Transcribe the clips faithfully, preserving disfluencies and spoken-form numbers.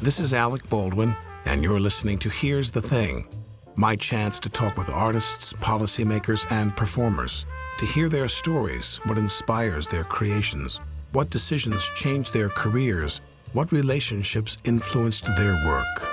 This is Alec Baldwin, and you're listening to Here's the Thing, my chance to talk with artists, policymakers, and performers, to hear their stories, what inspires their creations, what decisions changed their careers, what relationships influenced their work.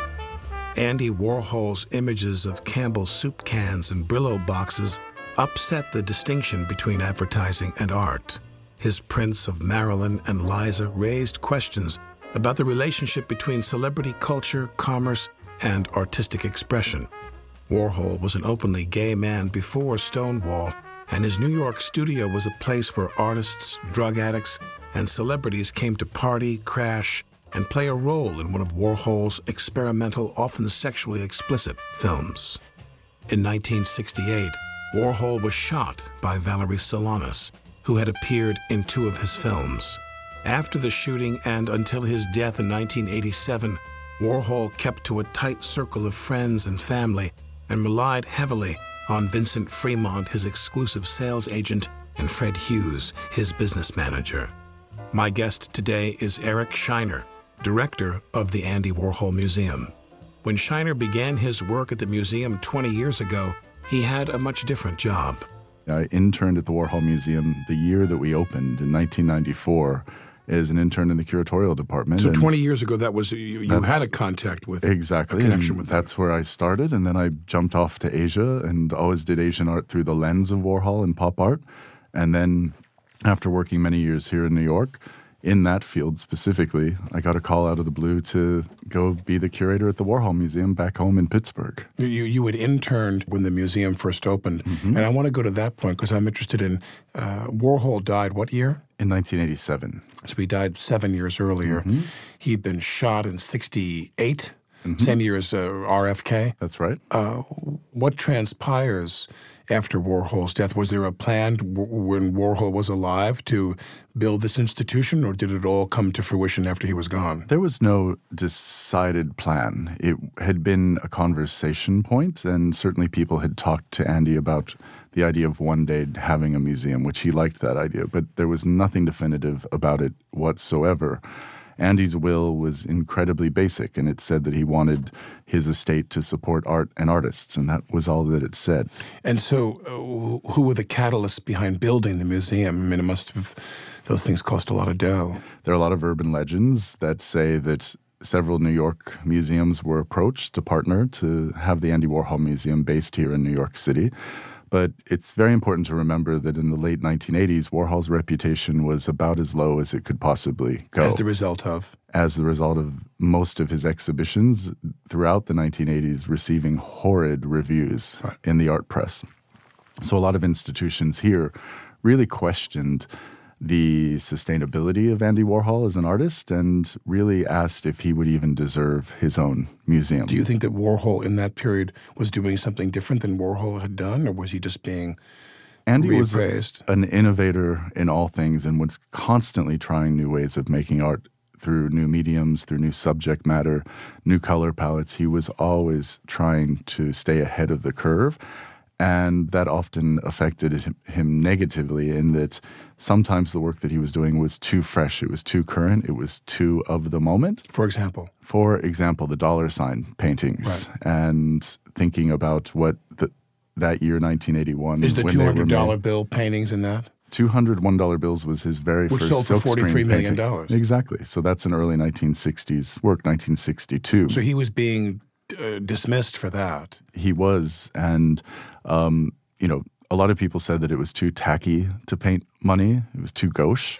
Andy Warhol's images of Campbell's soup cans and Brillo boxes upset the distinction between advertising and art. His prints of Marilyn and Liza raised questions about the relationship between celebrity culture, commerce, and artistic expression. Warhol was an openly gay man before Stonewall, and his New York studio was a place where artists, drug addicts, and celebrities came to party, crash, and play a role in one of Warhol's experimental, often sexually explicit films. In nineteen sixty-eight, Warhol was shot by Valerie Solanas, who had appeared in two of his films. After the shooting and until his death in nineteen eighty-seven, Warhol kept to a tight circle of friends and family and relied heavily on Vincent Fremont, his exclusive sales agent, and Fred Hughes, his business manager. My guest today is Eric Shiner, director of the Andy Warhol Museum. When Shiner began his work at the museum twenty years ago, he had a much different job. I interned at the Warhol Museum the year that we opened in nineteen ninety-four as an intern in the curatorial department. So twenty years ago, that was you, you had a contact with exactly, a connection and with them. That's where I started, and then I jumped off to Asia and always did Asian art through the lens of Warhol and pop art. And then after working many years here in New York, in that field specifically, I got a call out of the blue to go be the curator at the Warhol Museum back home in Pittsburgh. You you had interned when the museum first opened, mm-hmm. and I want to go to that point because I'm interested in uh, Warhol died what year? In nineteen eighty-seven. So he died seven years earlier. Mm-hmm. He'd been shot in sixty-eight, mm-hmm. same year as uh, R F K. That's right. Uh, what transpires after Warhol's death? Was there a plan w- when Warhol was alive to build this institution, or did it all come to fruition after he was gone? There was no decided plan. It had been a conversation point, and certainly people had talked to Andy about the idea of one day having a museum, which he liked that idea, but there was nothing definitive about it whatsoever. Andy's will was incredibly basic, and it said that he wanted his estate to support art and artists, and that was all that it said. And so uh, who were the catalysts behind building the museum? I mean, it must have, those things cost a lot of dough. There are a lot of urban legends that say that several New York museums were approached to partner to have the Andy Warhol Museum based here in New York City. But it's very important to remember that in the late nineteen eighties, Warhol's reputation was about as low as it could possibly go. As the result of? As the result of most of his exhibitions throughout the nineteen eighties receiving horrid reviews right. in the art press. So a lot of institutions here really questioned the sustainability of Andy Warhol as an artist and really asked if he would even deserve his own museum. Do you think that Warhol in that period was doing something different than Warhol had done, or was he just being Andy reappraised? Was an innovator in all things and was constantly trying new ways of making art through new mediums, through new subject matter, new color palettes. He was always trying to stay ahead of the curve. And that often affected him negatively in that sometimes the work that he was doing was too fresh, it was too current, it was too of the moment. For example? For example, the dollar sign paintings. Right. And thinking about what the, that year, nineteen eighty-one. Is the two hundred dollar bill paintings in that? two hundred one dollar bills was his very Which first sold for forty-three million dollars. Exactly. So that's an early nineteen sixties work, nineteen sixty-two. So he was being uh, dismissed for that. He was. And, um, you know, a lot of people said that it was too tacky to paint money. It was too gauche.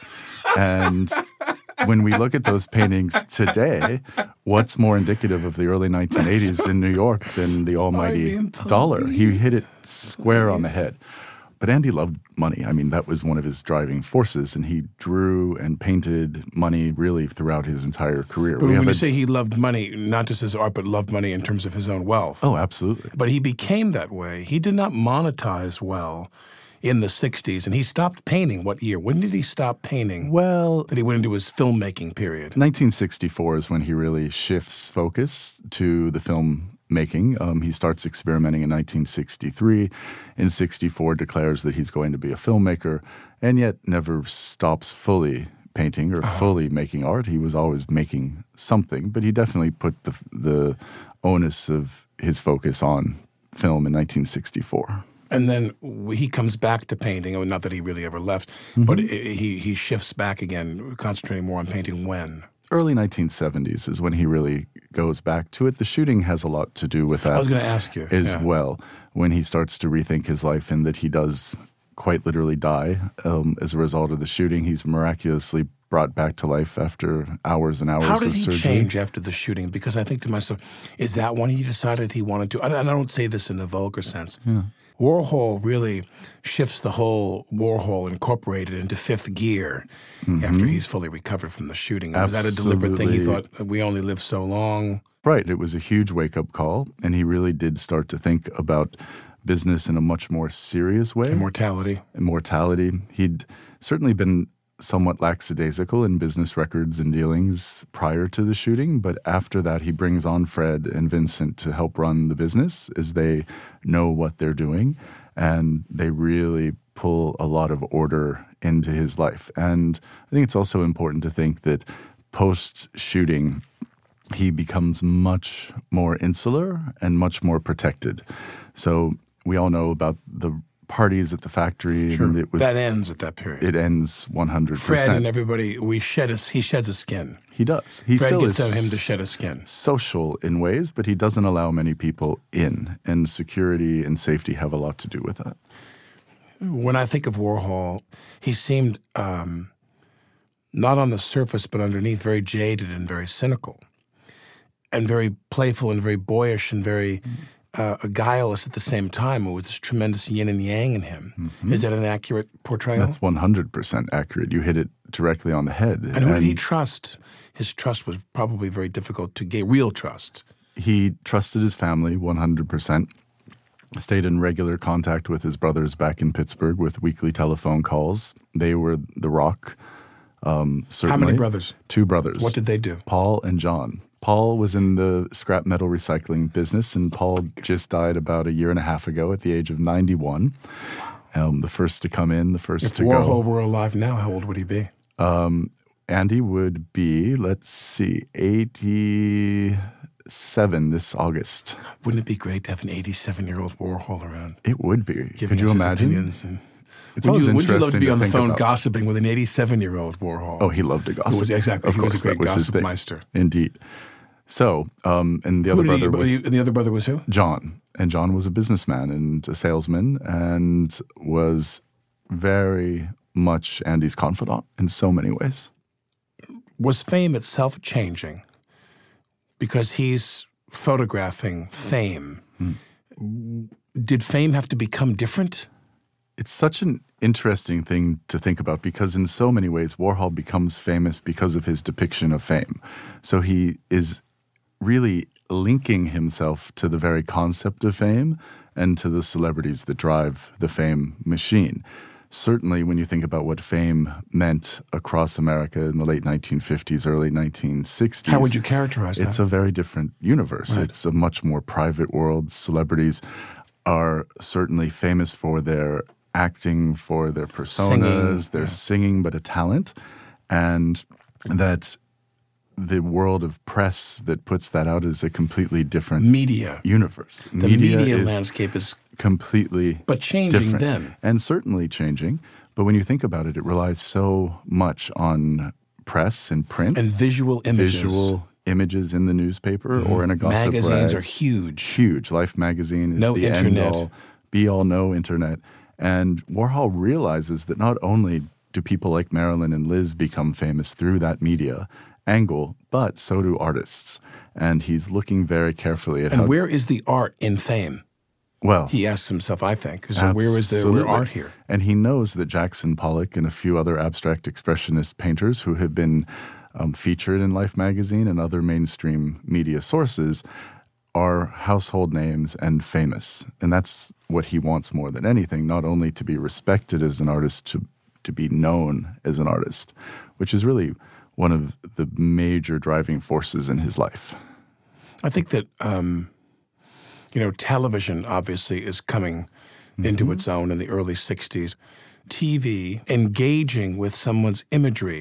And when we look at those paintings today, what's more indicative of the early nineteen eighties in New York than the almighty I mean, dollar? He hit it square please. on the head. But Andy loved money. I mean, that was one of his driving forces, and he drew and painted money really throughout his entire career. But we when you a, say he loved money, not just his art, but loved money in terms of his own wealth. Oh, absolutely. But he became that way. He did not monetize well in the sixties, and he stopped painting what year? When did he stop painting? Well, that he went into his filmmaking period? nineteen sixty-four is when he really shifts focus to the film making. Um, he starts experimenting in nineteen sixty-three. In sixty-four, declares that he's going to be a filmmaker, and yet never stops fully painting or fully making art. He was always making something, but he definitely put the the onus of his focus on film in nineteen sixty-four. And then he comes back to painting. I mean, not that he really ever left, mm-hmm. but he he shifts back again, concentrating more on painting when? Early nineteen seventies is when he really goes back to it. The shooting has a lot to do with that. I was going to ask you. As yeah. well, when he starts to rethink his life and that he does quite literally die um, as a result of the shooting. He's miraculously brought back to life after hours and hours How did of he surgery. change after the shooting? Because I think to myself, is that when he decided he wanted to? I, I don't say this in a vulgar sense. Yeah. Warhol really shifts the whole Warhol Incorporated into fifth gear mm-hmm. after he's fully recovered from the shooting. Was Absolutely. that a deliberate thing? He thought, we only live so long? Right. It was a huge wake-up call, and he really did start to think about business in a much more serious way. Immortality. Immortality. He'd certainly been somewhat lackadaisical in business records and dealings prior to the shooting, but after that he brings on Fred and Vincent to help run the business as they know what they're doing, and they really pull a lot of order into his life. And I think it's also important to think that post-shooting he becomes much more insular and much more protected. So we all know about the parties at the factory. Sure. And it was, that ends at that period. It ends one hundred percent. Fred and everybody, we shed a, he sheds a skin. He does. He Fred still gets is him to shed a skin. Social in ways, but he doesn't allow many people in. And security and safety have a lot to do with that. When I think of Warhol, he seemed um, not on the surface but underneath very jaded and very cynical and very playful and very boyish and very uh, guileless at the same time. With this tremendous yin and yang in him. Mm-hmm. Is that an accurate portrayal? That's one hundred percent accurate. You hit it directly on the head. And who did he trust? His trust was probably very difficult to gain, real trust. He trusted his family one hundred percent. Stayed in regular contact with his brothers back in Pittsburgh with weekly telephone calls. They were the rock, um, certainly. How many brothers? Two brothers. What did they do? Paul and John. Paul was in the scrap metal recycling business, and Paul oh just died about a year and a half ago at the age of ninety-one. Um, the first to come in, the first if to Warhol go. If Warhol were alive now, how old would he be? Um, Andy would be, let's see, eighty-seven this August. Wouldn't it be great to have an eighty-seven-year-old Warhol around? It would be. Giving Could you us imagine? His opinions and It's would always you, interesting would you love to be to on the think phone about. gossiping with an eighty-seven-year-old Warhol? Oh, he loved to gossip. Who was, exactly. Of he course, was a great that was his gossip thing. meister. Indeed. So, um, and the who other did brother he, was... The other brother was who? John. And John was a businessman and a salesman and was very much Andy's confidant in so many ways. Was fame itself changing? Because he's photographing fame. Hmm. Did fame have to become different? It's such an interesting thing to think about because in so many ways Warhol becomes famous because of his depiction of fame. So he is really linking himself to the very concept of fame and to the celebrities that drive the fame machine. Certainly when you think about what fame meant across America in the late nineteen fifties, early nineteen sixties. How would you characterize that? It's a very different universe. Right. It's a much more private world. Celebrities are certainly famous for their acting, for their personas, singing, their yeah. singing, but a talent. And that the world of press that puts that out is a completely different media universe. The media, media is landscape is completely but changing different. then. And certainly changing. But when you think about it, it relies so much on press and print. And visual images. Visual images in the newspaper mm-hmm. or in a gossip Magazines rag. are huge. Huge. Life magazine is no the internet. end-all, be-all, no internet. And Warhol realizes that not only do people like Marilyn and Liz become famous through that media angle, but so do artists. And he's looking very carefully at and how... where is the art in fame? Well, he asks himself, I think. So where is the where art here? And he knows that Jackson Pollock and a few other abstract expressionist painters who have been um, featured in Life magazine and other mainstream media sources are household names and famous. And that's what he wants more than anything, not only to be respected as an artist, to, to be known as an artist, which is really one of the major driving forces in his life. I think that, um, you know, television obviously is coming mm-hmm. into its own in the early sixties. T V engaging with someone's imagery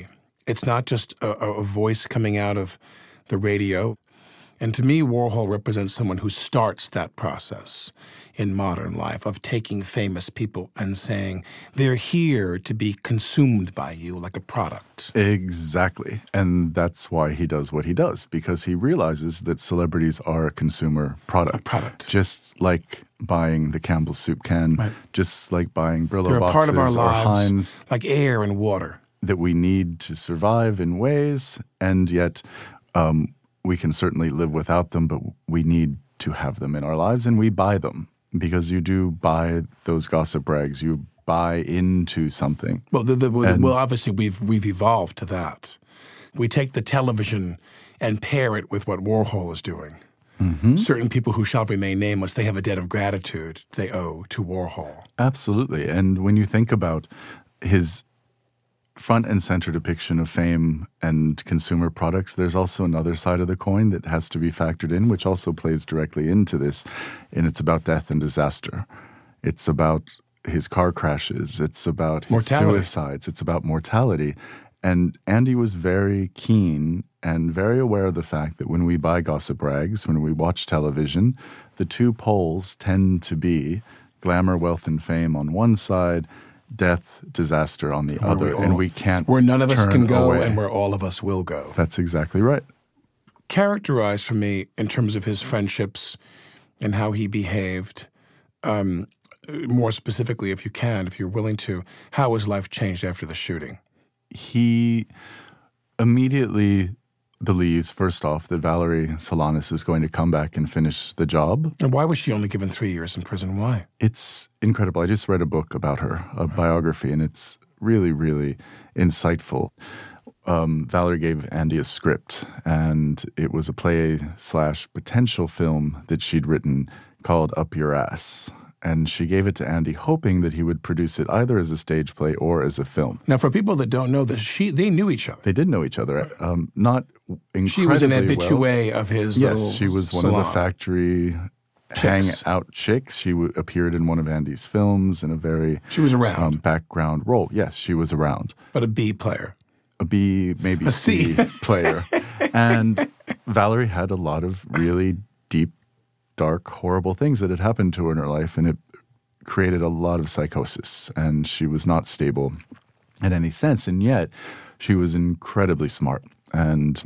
It's not just a, a voice coming out of the radio. And to me, Warhol represents someone who starts that process in modern life of taking famous people and saying, they're here to be consumed by you like a product. Exactly. And that's why he does what he does, because he realizes that celebrities are a consumer product. A product. Just like buying the Campbell's soup can, Right. just like buying Brillo They're a boxes part of our or lives, Heinz. like air and water. That we need to survive in ways, and yet um, we can certainly live without them, but we need to have them in our lives, and we buy them because you do buy those gossip rags. You buy into something. Well, the, the, And- well, obviously we've we've evolved to that. We take the television and pair it with what Warhol is doing. Mm-hmm. Certain people who shall remain nameless, they have a debt of gratitude they owe to Warhol. Absolutely. And when you think about his front and center depiction of fame and consumer products, there's also another side of the coin that has to be factored in, which also plays directly into this, and it's about death and disaster. It's about his car crashes. It's about his Mortality. suicides. It's about mortality. And Andy was very keen and very aware of the fact that when we buy gossip rags, when we watch television, the two poles tend to be glamour, wealth, and fame on one side, death, disaster on the Where other, we all- and we can't Where none of us turn can go away. and where all of us will go. That's exactly right. Characterize for me, in terms of his friendships and how he behaved, um, more specifically, if you can, if you're willing to, how his life changed after the shooting. He immediately believes, first off, that Valerie Solanas is going to come back and finish the job. And why was she only given three years in prison? Why? It's incredible. I just read a book about her, a biography, and it's really, really insightful. Um, Valerie gave Andy a script, and it was a play slash potential film that she'd written called Up Your Ass. And she gave it to Andy, hoping that he would produce it either as a stage play or as a film. Now, for people that don't know this, she they knew each other. They did know each other, um, not incredibly She was an well. habitué of his Yes, little she was one salon. of the factory Chicks. hangout chicks. She w- appeared in one of Andy's films in a very She was around, um, background role. Yes, she was around. but a B player. A B, maybe A C, C. player. And Valerie had a lot of really deep, dark, horrible things that had happened to her in her life, and it created a lot of psychosis, and she was not stable in any sense. And yet, she was incredibly smart and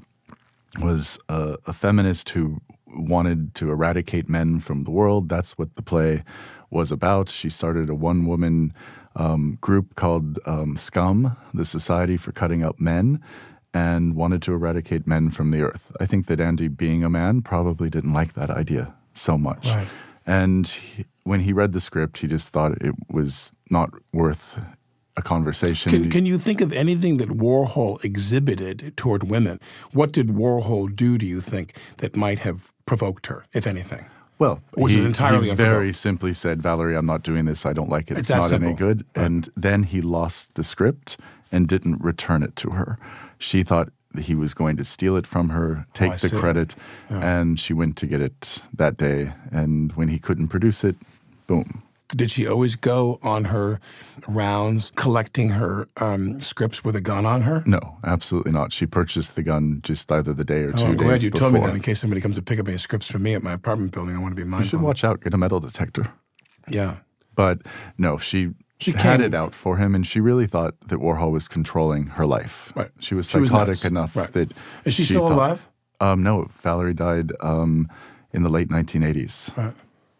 was a, a feminist who wanted to eradicate men from the world. That's what the play was about. She started a one-woman um, group called um, SCUM, the Society for Cutting Up Men, and wanted to eradicate men from the earth. I think that Andy, being a man, probably didn't like that idea so much. Right. And he, when he read the script, he just thought it was not worth a conversation. Can, can you think of anything that Warhol exhibited toward women? What did Warhol do, do you think, that might have provoked her, if anything? Well, Was he, it entirely he very unprovoked? simply said, Valerie, I'm not doing this. I don't like it. It's It's, that not any simple. good. Right. And then he lost the script and didn't return it to her. She thought that he was going to steal it from her, take Oh, I the see. credit, Yeah. and she went to get it that day. And when he couldn't produce it, boom. Did she always go on her rounds collecting her um, scripts with a gun on her? No, absolutely not. She purchased the gun just either the day or two Oh, I'm days glad you before. told me that in case somebody comes to pick up any scripts for me at my apartment building. I want to be mindful. You should watch out, get a metal detector. Yeah. But no, she, She had came- it out for him, and she really thought that Warhol was controlling her life. Right. She was She was psychotic nuts. enough Right. that Is she still thought- alive? Um, no, Valerie died um, in the late nineteen eighties. Right.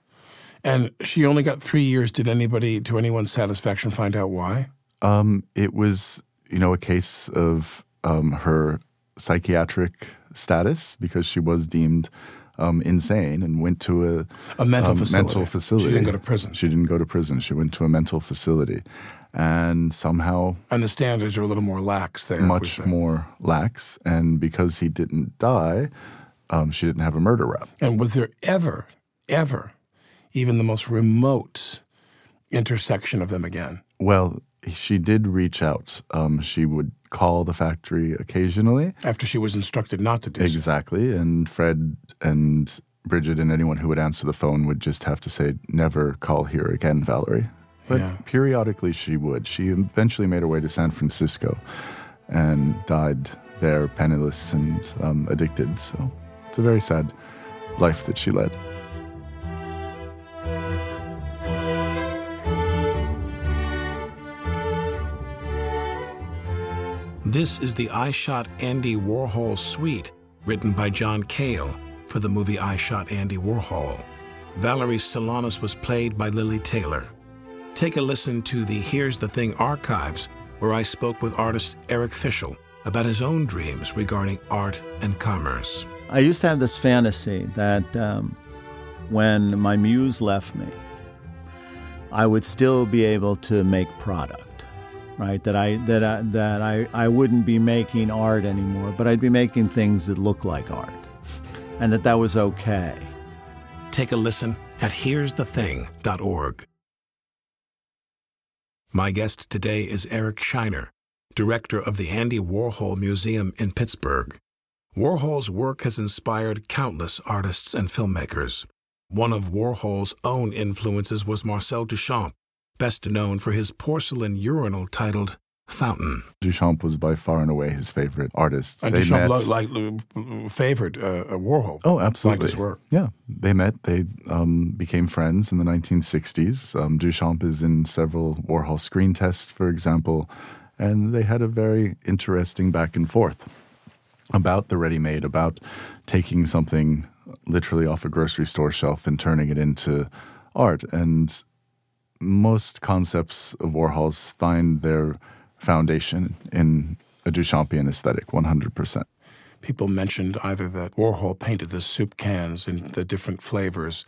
And she only got three years. Did anybody, to anyone's satisfaction, find out why? Um, it was, you know, a case of um, her psychiatric status because she was deemed um, insane and went to a, A mental um, facility. mental facility. She didn't go to prison. She didn't go to prison. She went to a mental facility. And somehow And the standards are a little more lax there. we much say. more lax. And because he didn't die, um, she didn't have a murder rap. And was there ever, ever, even the most remote intersection of them again? Well, she did reach out. Um, she would call the factory occasionally. After she was instructed not to do so. Exactly. And Fred and Bridget and anyone who would answer the phone would just have to say, never call here again, Valerie. But Yeah. periodically she would. She eventually made her way to San Francisco. and died there penniless and um, addicted. So it's a very sad life that she led. This is the I Shot Andy Warhol suite, written by John Cale for the movie I Shot Andy Warhol. Valerie Solanas was played by Lily Taylor. Take a listen to the Here's the Thing archives, where I spoke with artist Eric Fischel about his own dreams regarding art and commerce. I used to have this fantasy that um, when my muse left me, I would still be able to make product, right? That I that I, that I, I wouldn't be making art anymore, but I'd be making things that look like art, and that that was okay. Take a listen at here's the thing dot org. My guest today is Eric Shiner, director of the Andy Warhol Museum in Pittsburgh. Warhol's work has inspired countless artists and filmmakers. One of Warhol's own influences was Marcel Duchamp, best known for his porcelain urinal titled Fountain. Duchamp was by far and away his favorite artist. And they Duchamp met, lo- like, uh, favored uh, Warhol. Oh, absolutely. Liked his work. Yeah. They met. They um, became friends in the nineteen sixties. Um, Duchamp is in several Warhol screen tests, for example, and they had a very interesting back and forth about the ready-made, about taking something literally off a grocery store shelf and turning it into art. And most concepts of Warhol's find their foundation in a Duchampian aesthetic, one hundred percent. People mentioned either that Warhol painted the soup cans in the different flavors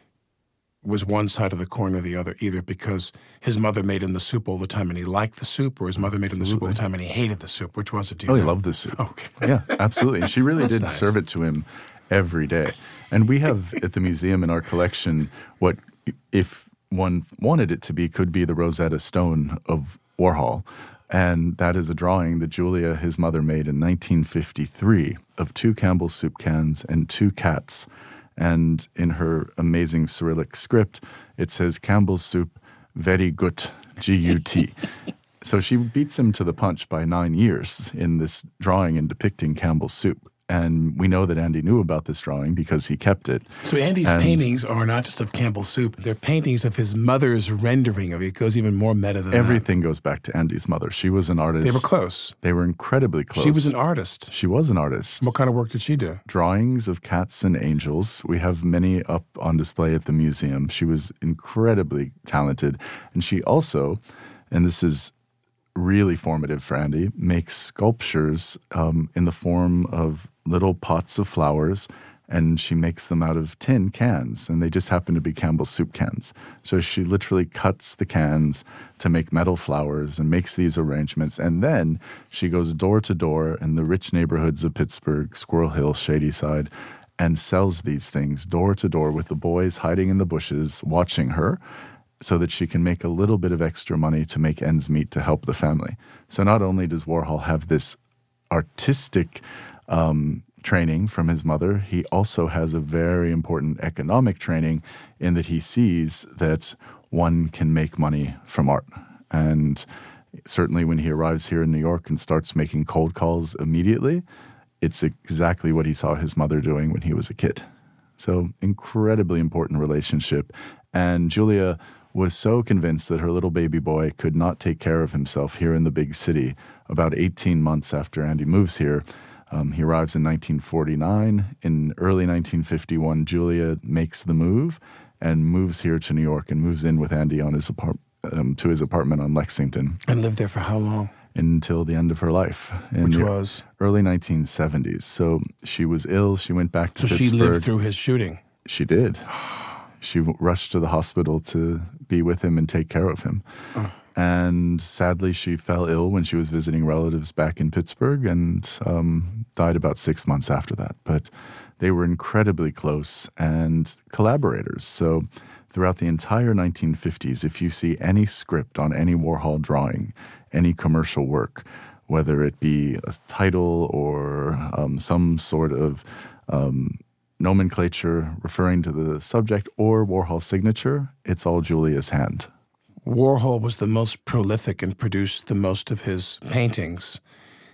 was one side of the coin or the other, either because his mother made him the soup all the time and he liked the soup, or his mother made him the soup all the time and he hated the soup. Which was it? Do you oh, know? he loved the soup. Okay. Yeah, absolutely. And she really That's did nice. serve it to him every day. And we have at the museum in our collection what, if one wanted it to be, could be the Rosetta Stone of Warhol. And that is a drawing that Julia, his mother, made in nineteen fifty-three of two Campbell's soup cans and two cats. And in her amazing Cyrillic script, it says Campbell's soup, very good, G U T. So she beats him to the punch by nine years in this drawing and depicting Campbell's soup. And we know that Andy knew about this drawing because he kept it. So Andy's and paintings are not just of Campbell's soup. They're paintings of his mother's rendering of it. It goes even more meta than everything goes back to Andy's mother. She was an artist. that. They were close. They were incredibly close. She was an artist. She was an artist. What kind of work did she do? Drawings of cats and angels. We have many up on display at the museum. She was incredibly talented. And she also, and this is really formative for Andy, makes sculptures um, in the form of little pots of flowers, and she makes them out of tin cans, and they just happen to be Campbell's soup cans. So she literally cuts the cans to make metal flowers and makes these arrangements, and then she goes door to door in the rich neighborhoods of Pittsburgh, Squirrel Hill, Shadyside, and sells these things door to door with the boys hiding in the bushes watching her, so that she can make a little bit of extra money to make ends meet to help the family. So not only does Warhol have this artistic um, training from his mother, he also has a very important economic training in that he sees that one can make money from art. And certainly when he arrives here in New York and starts making cold calls immediately, it's exactly what he saw his mother doing when he was a kid. So incredibly important relationship. And Julia was so convinced that her little baby boy could not take care of himself here in the big city. About eighteen months after Andy moves here, um, he arrives in nineteen forty-nine. In early nineteen fifty-one, Julia makes the move and moves here to New York and moves in with Andy on his apart- um, to his apartment on Lexington. And lived there for how long? Until the end of her life. In Which the was? Early nineteen seventies. So she was ill. She went back to So Pittsburgh. she lived through his shooting. She did. She w- rushed to the hospital to be with him and take care of him. Oh. And sadly, she fell ill when she was visiting relatives back in Pittsburgh and um, died about six months after that. But they were incredibly close and collaborators. So throughout the entire nineteen fifties, if you see any script on any Warhol drawing, any commercial work, whether it be a title or um, some sort of um, nomenclature referring to the subject or Warhol's signature, it's all Julia's hand. Warhol was the most prolific and produced the most of his paintings.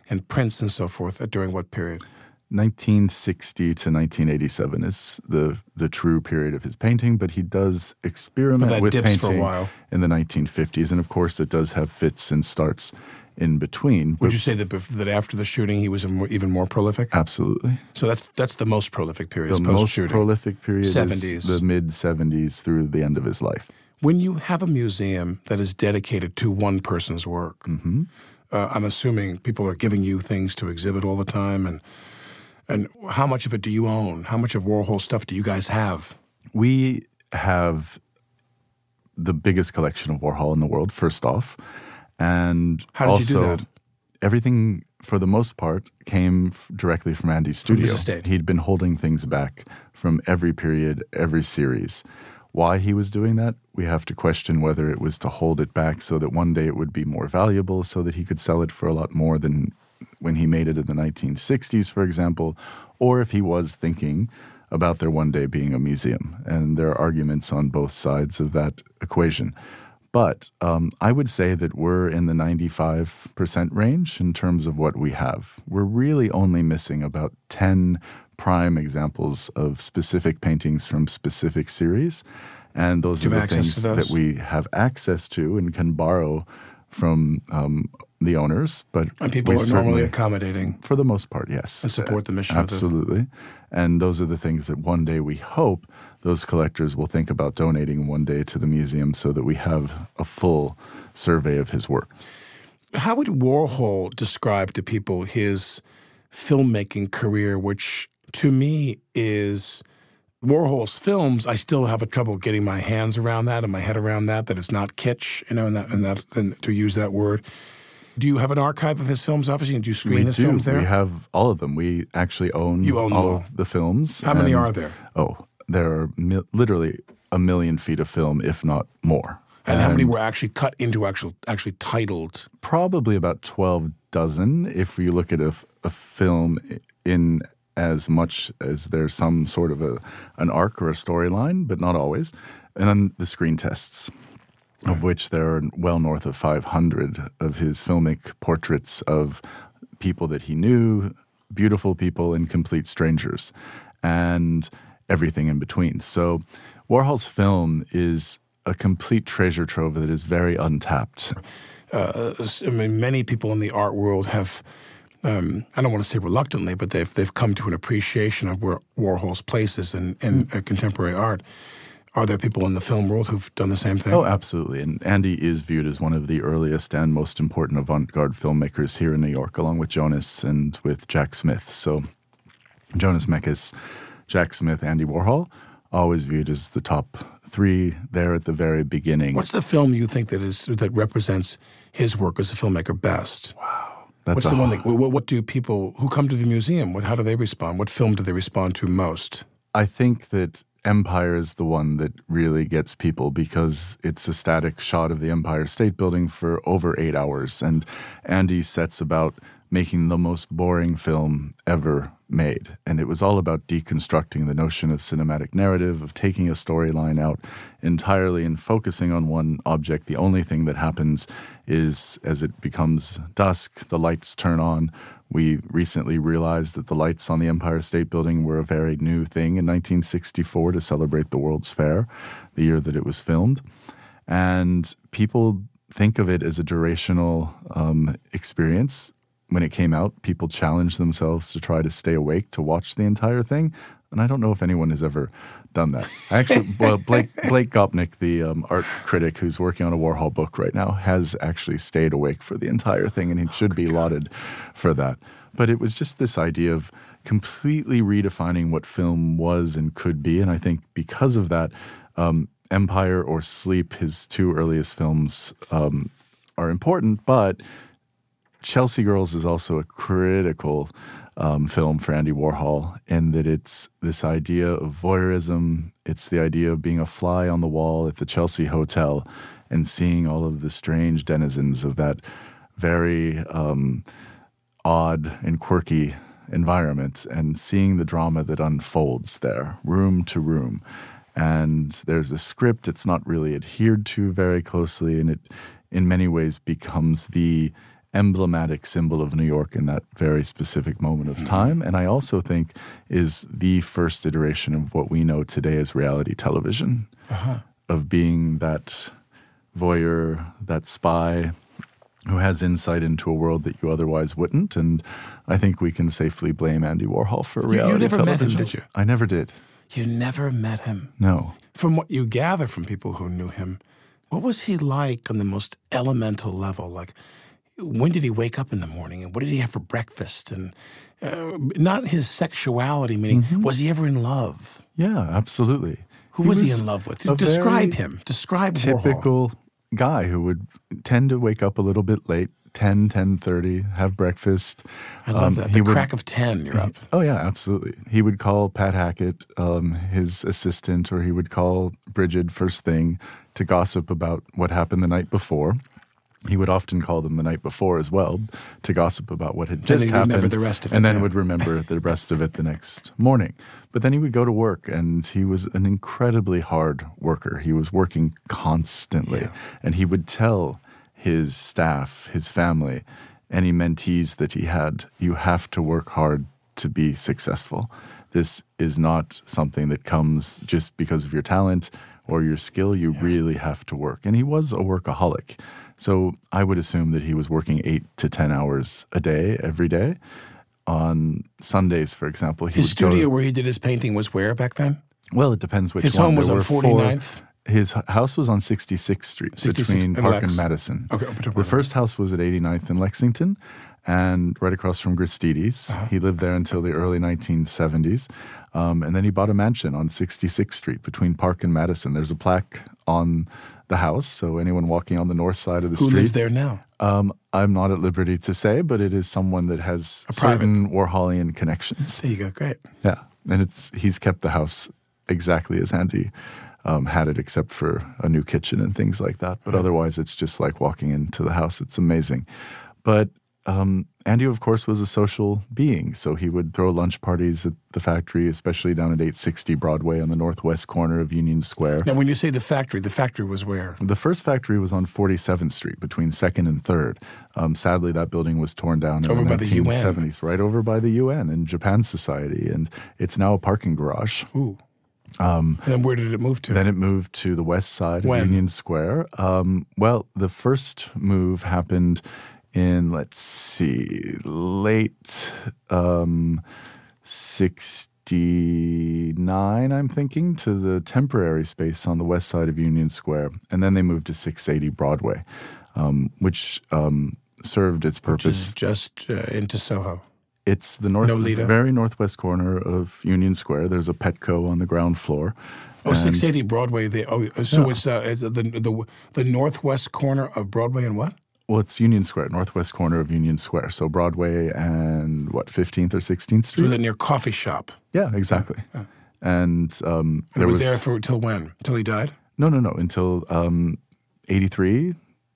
and Prince and so forth during what period? nineteen sixty to nineteen eighty-seven is the the true period of his painting, but he does experiment with dips for a painting while. in the nineteen fifties, and of course it does have fits and starts in between. Would you say that bef- that after the shooting he was a more, even more prolific? Absolutely. So that's that's the most prolific period. The is most post-shooting. prolific period seventies. is the mid-seventies through the end of his life. When you have a museum that is dedicated to one person's work, Mm-hmm. uh, I'm assuming people are giving you things to exhibit all the time, and and how much of it do you own? How much of Warhol stuff do you guys have? We have the biggest collection of Warhol in the world, first off. And How did also, you do that? everything, for the most part, came f- directly from Andy's studio. his estate. He'd been holding things back from every period, every series. Why he was doing that, we have to question whether it was to hold it back so that one day it would be more valuable, so that he could sell it for a lot more than when he made it in the nineteen sixties, for example, or if he was thinking about there one day being a museum. And there are arguments on both sides of that equation. But um, I would say that we're in the ninety-five percent range in terms of what we have. We're really only missing about ten prime examples of specific paintings from specific series. And those Do you are have the access things to those? that we have access to and can borrow from um, the owners. But And people we are normally certainly- accommodating. for the most part, yes. And support the mission of the- Absolutely. And those are the things that one day we hope those collectors will think about donating one day to the museum so that we have a full survey of his work. How would Warhol describe to people his filmmaking career, which to me is Warhol's films? I still have a trouble getting my hands around that and my head around that, that it's not kitsch, you know, and that, and that, and to use that word. Do you have an archive of his films, obviously? And do you screen We his do. films there? We have all of them. We actually own, You own them all all. of the films. How many and- are there? Oh, there are mi- literally a million feet of film, if not more. And, how many were actually cut into actual, actually titled? Probably about twelve dozen if you look at a, f- a film in as much as there's some sort of a an arc or a storyline, but not always. And then the screen tests, of which there are well north of five hundred of his filmic portraits of people that he knew, beautiful people and complete strangers, and everything in between. So Warhol's film is a complete treasure trove that is very untapped. Uh, I mean, many people in the art world have, um, I don't want to say reluctantly, but they've they've come to an appreciation of where Warhol's place is in, in uh, contemporary art. Are there people in the film world who've done the same thing? Oh, absolutely. And Andy is viewed as one of the earliest and most important avant-garde filmmakers here in New York, along with Jonas and with Jack Smith. So Jonas Mekas, Jack Smith, Andy Warhol, always viewed as the top three there at the very beginning. What's the film you think that is that represents his work as a filmmaker best? That's What's a the one that, what, what do people who come to the museum, what, how do they respond? What film do they respond to most? I think that Empire is the one that really gets people because it's a static shot of the Empire State Building for over eight hours. And Andy sets about making the most boring film ever made. And it was all about deconstructing the notion of cinematic narrative, of taking a storyline out entirely and focusing on one object. The only thing that happens is as it becomes dusk, the lights turn on. We recently realized that the lights on the Empire State Building were a very new thing in nineteen sixty-four to celebrate the World's Fair, the year that it was filmed. And people think of it as a durational um, experience. When it came out, people challenged themselves to try to stay awake to watch the entire thing. And I don't know if anyone has ever done that. Actually, well, Blake, Blake Gopnik, the um, art critic who's working on a Warhol book right now, has actually stayed awake for the entire thing, and he should be lauded for that. But it was just this idea of completely redefining what film was and could be. And I think because of that, um, Empire or Sleep, his two earliest films, um, are important, but Chelsea Girls is also a critical um, film for Andy Warhol in that it's this idea of voyeurism. It's the idea of being a fly on the wall at the Chelsea Hotel and seeing all of the strange denizens of that very um, odd and quirky environment and seeing the drama that unfolds there, room to room. And there's a script. It's not really adhered to very closely, and it in many ways becomes the emblematic symbol of New York in that very specific moment of Mm-hmm. time. And I also think is the first iteration of what we know today as reality television, Uh-huh. of being that voyeur, that spy who has insight into a world that you otherwise wouldn't. And I think we can safely blame Andy Warhol for You- you reality never met him, television. did you? I never did. You never met him. No. From what you gather from people who knew him, what was he like on the most elemental level? Like, when did he wake up in the morning, and what did he have for breakfast? And uh, not his sexuality, meaning, Mm-hmm. was he ever in love? Yeah, absolutely. Who was, he in love with? a Describe very him. Describe Warhol. typical guy who would tend to wake up a little bit late, ten, ten thirty, have breakfast. I love Um, that. he The would- crack of ten, you're up. Oh, yeah, absolutely. He would call Pat Hackett, um, his assistant, or he would call Bridget first thing to gossip about what happened the night before. He would often call them the night before as well to gossip about what had Then just he'd happened. remember the rest of it, and then yeah. would remember the rest of it the next morning. But then he would go to work, and he was an incredibly hard worker. He was working constantly. Yeah. And he would tell his staff, his family, any mentees that he had, you have to work hard to be successful. This is not something that comes just because of your talent or your skill. You really have to work. And he was a workaholic. So I would assume that he was working eight to ten hours a day, every day. On Sundays, for example, he His would go studio to, where he did his painting was where back then? well, it depends which His one. home was There on were four- forty-ninth? His h- house was on sixty-sixth Street, sixty-sixth between and Park Lex. and Madison. Okay, up to The first house was at eighty-ninth and Lexington, and right across from Gristedes. Uh-huh. He lived there until the early nineteen seventies. Um, and then he bought a mansion on sixty-sixth Street between Park and Madison. There's a plaque on the house, so anyone walking on the north side of the Who street. lives there now? Um, I'm not at liberty to say, but it is someone that has A private. certain Warholian connections. There you go. Great. Yeah, and it's he's kept the house exactly as Andy um, had it, except for a new kitchen and things like that. But otherwise, it's just like walking into the house. It's amazing. But um, Andy, of course, was a social being, so he would throw lunch parties at the factory, especially down at eight sixty Broadway on the northwest corner of Union Square. Now, when you say the factory, the factory was where? The first factory was on forty-seventh Street between second and third. Um, sadly, that building was torn down in Over the by the U N. nineteen seventies, right over by the U N and Japan Society, and it's now a parking garage. Ooh. Um, and then where did it move to? Then it moved to the west side When? of Union Square. Um, well, the first move happened in, let's see, late um, sixty-nine, I'm thinking, to the temporary space on the west side of Union Square. And then they moved to six eighty Broadway, um, which um, served its Which purpose. is just uh, into Soho. It's the north, Nolita. very northwest corner of Union Square. There's a Petco on the ground floor. Oh, And- six eighty Broadway. They, oh, so Yeah. it's uh, the, the the northwest corner of Broadway and what? Well, it's Union Square, northwest corner of Union Square. So Broadway and what, fifteenth or sixteenth So Street? the near coffee shop. Yeah, exactly. And um, And there it was, there for till when? Till he died? no, no, no, until um, eighty-three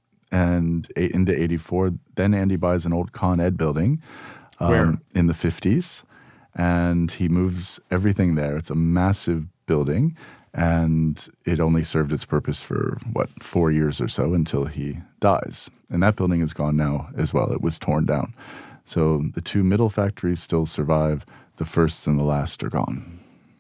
and eight, into eighty-four. Then Andy buys an old Con Ed building um, Where? in the fifties, and he moves everything there. It's a massive building, and it only served its purpose for, what, four years or so until he dies. And that building is gone now as well. It was torn down. So the two middle factories still survive. The first and the last are gone.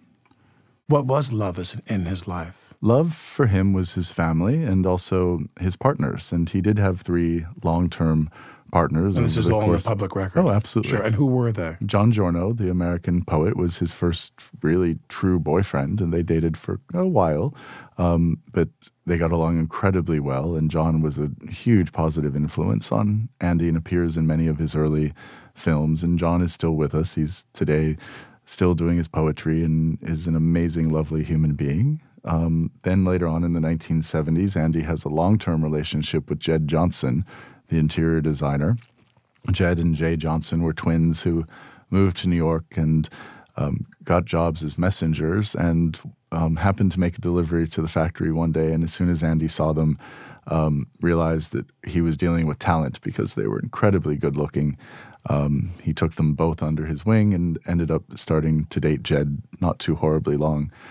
What was love as- in his life? Love for him was his family and also his partners. And he did have three long-term partners. And this over is the all on the course- public record. Oh, absolutely. Sure. And who were they? John Giorno, the American poet, was his first really true boyfriend, and they dated for a while. Um, but they got along incredibly well, and John was a huge positive influence on Andy and appears in many of his early films. And John is still with us. He's today still doing his poetry and is an amazing, lovely human being. Um, then later on in the nineteen seventies, Andy has a long-term relationship with Jed Johnson, the interior designer. Jed and Jay Johnson were twins who moved to New York and um, got jobs as messengers and um, happened to make a delivery to the factory one day. And as soon as Andy saw them, um, realized that he was dealing with talent because they were incredibly good looking. Um, he took them both under his wing and ended up starting to date Jed not too horribly long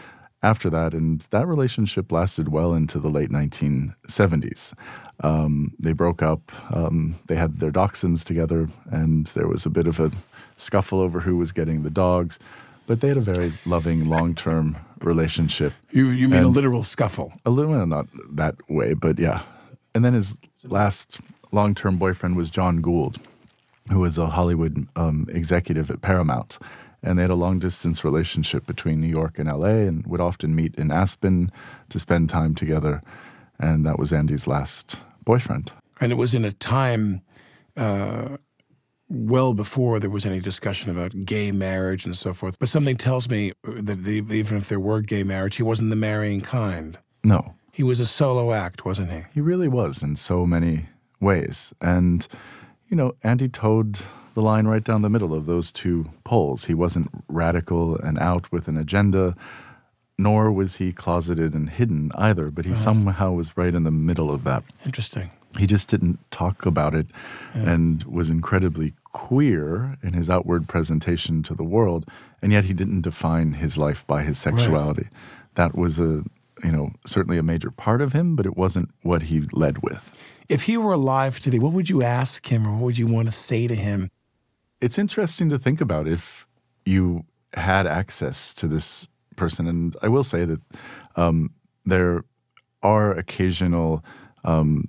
after that, and that relationship lasted well into the late nineteen seventies. Um, they broke up. Um, they had their dachshunds together, and there was a bit of a scuffle over who was getting the dogs. But they had a very loving, long-term relationship. You you mean And a literal scuffle? A little, well, not that way, but yeah. And then his last long-term boyfriend was John Gould, who was a Hollywood um, executive at Paramount. And they had a long-distance relationship between New York and L A and would often meet in Aspen to spend time together. And that was Andy's last boyfriend. And it was in a time uh, well before there was any discussion about gay marriage and so forth. But something tells me that the, even if there were gay marriage, he wasn't the marrying kind. No. He was a solo act, wasn't he? He really was in so many ways. And, you know, Andy towed the line right down the middle of those two poles. He wasn't radical and out with an agenda, nor was he closeted and hidden either, but he uh-huh. somehow was right in the middle of that. Interesting. He just didn't talk about it yeah. and was incredibly queer in his outward presentation to the world, and yet he didn't define his life by his sexuality. Right. That was a, you know, certainly a major part of him, but it wasn't what he led with. If he were alive today, what would you ask him or what would you want to say to him? It's interesting to think about if you had access to this person. And I will say that um, there are occasional um,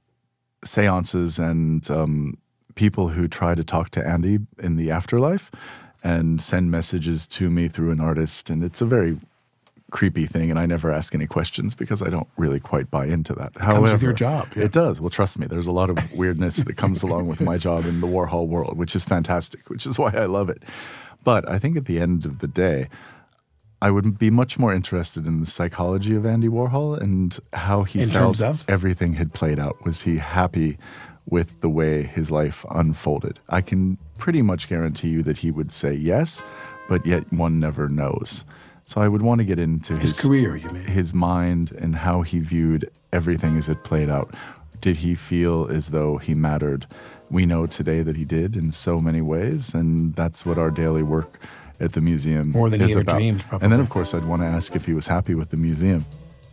seances and um, people who try to talk to Andy in the afterlife and send messages to me through an artist. And it's a very creepy thing, and I never ask any questions because I don't really quite buy into that. It comes with your job. Yeah. It does. Well, trust me, there's a lot of weirdness that comes along with my job in the Warhol world, which is fantastic, which is why I love it. But I think at the end of the day, I would be much more interested in the psychology of Andy Warhol and how he in felt terms of? everything had played out. Was he happy with the way his life unfolded? I can pretty much guarantee you that he would say yes, but yet one never knows. So I would want to get into his, his career, you mean? His mind and how he viewed everything as it played out. Did he feel as though he mattered? We know today that he did in so many ways, and that's what our daily work at the museum More than is he ever about. dreamed, probably. And then, of course, I'd want to ask if he was happy with the museum.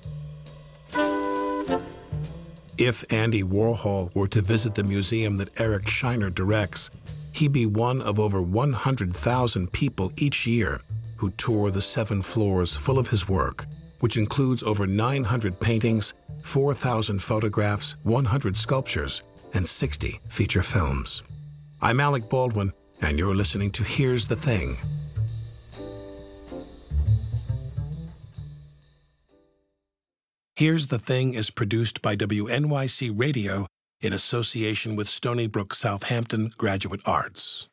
If Andy Warhol were to visit the museum that Eric Shiner directs, he'd be one of over one hundred thousand people each year who tour the seven floors full of his work, which includes over nine hundred paintings, four thousand photographs, one hundred sculptures, and sixty feature films. I'm Alec Baldwin, and you're listening to Here's the Thing. Here's the Thing is produced by W N Y C Radio in association with Stony Brook Southampton Graduate Arts.